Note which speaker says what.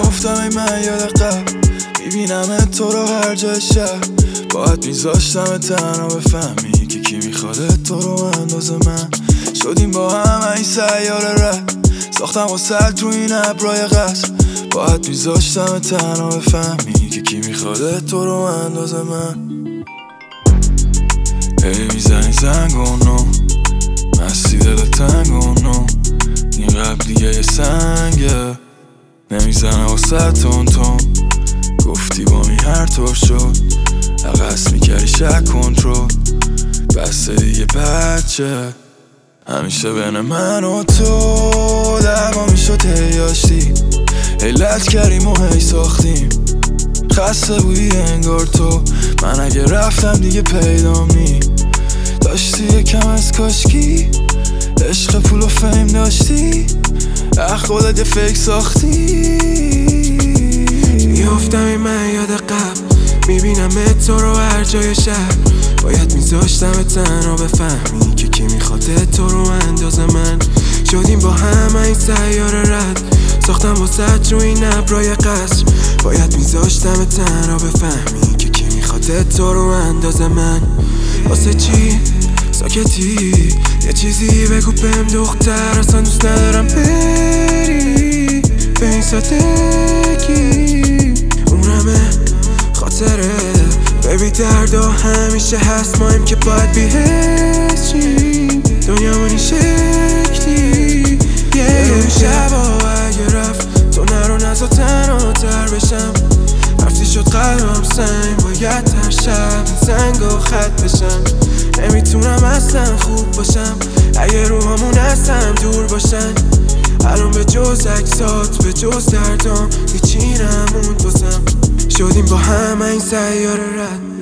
Speaker 1: میافتم ای من یاد قبل، میبینم تو رو هر جای شهر. باید میذاشتم تنها بفهمی که کی میخواد تو رو اندازه من. شدیم با هم این سیاره رد، ساختم واسه تو این ابرای قصر. باید میذاشتم تنها بفهمی که کی میخواد تو رو اندازه من. ای میزنی زنگونو مستی دل تنگونو، این قبل دیگه یه سنگه نمیزنه واسه تون گفتی با می هر طور شد عقص میکردی شک کنترل. بسته دیگه بچه همیشه بین من و تو دعوا میشد هی داشتی علت کردیم و هی ساختیم. خسته بودی انگار تو، من اگه رفتم دیگه پیدا می داشتی یکم از کاشکی. عشق پول و فیم داشتی خودت یه فیک ساختی.
Speaker 2: میافتم من یاد قبل، میبینم تو رو هر جای شهر. باید میذاشتم تنها بفهمی که کی میخواد تو رو اندازه من. شدیم با هم این سیاره رد، ساختم واسه رو این ابرای قصر. باید میذاشتم تنها بفهمی که کی میخواد تو رو اندازه من. واسه چی ساکتی؟ یه چیزی بگو بهم دختر، اصلا دوست ندارم بری به این سادگی. عمرمه خاطره ببی دردا همیشه هست، مایم که باید بیهشیم دنیامون این شکلی. یه شبا اگه رفت تو نرو نزا تنها تر بشم. رفتی شد قلبم سنگ، باید هر شب این سنگا خط بشم. نمیتونم اصلا خوب باشم اگه روحامون اصلا دور باشن. الان به جز عکسات به جز دردام هیچی نموند بازم. شدیم با هم این سیاره رد،